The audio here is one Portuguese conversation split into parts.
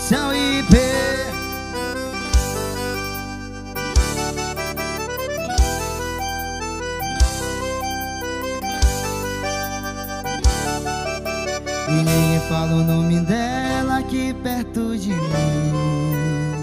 Seu IP. E ninguém fala o nome dela aqui perto de mim.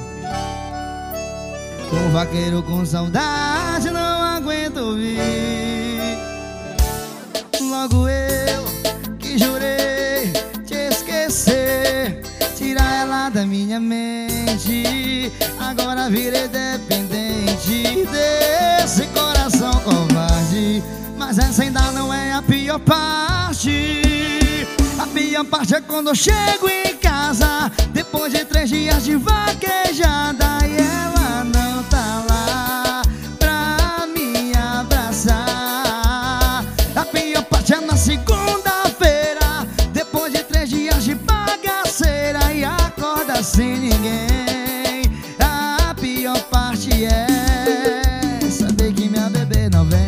O vaqueiro com saudade não aguenta ouvir. Logo eu que jurei te esquecer, tirar ela da minha mente. Agora virei dependente desse coração covarde. Mas essa ainda não é a pior parte. A pior parte é quando eu chego em casa, depois de 3 dias de vaquejada, e ela não tá lá pra me abraçar. A pior parte é na segunda-feira, depois de 3 dias de bagaceira, e acorda sem ninguém. A pior parte é saber que minha bebê não vem.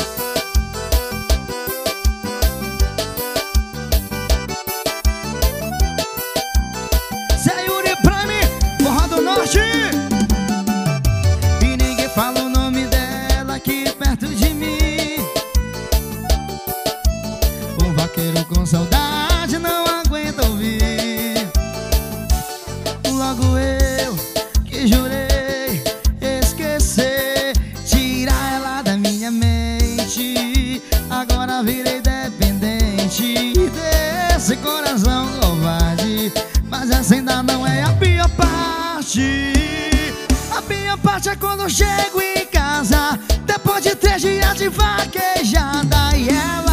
E ninguém fala o nome dela aqui perto de mim. Um vaqueiro com saudade não aguenta ouvir. Logo eu que jurei esquecer, tirar ela da minha mente. Agora virei dependente desse coração covarde. Mas essa ainda não é a pior parte. A pior parte é quando eu chego em casa, depois de 3 dias de vaquejada, e ela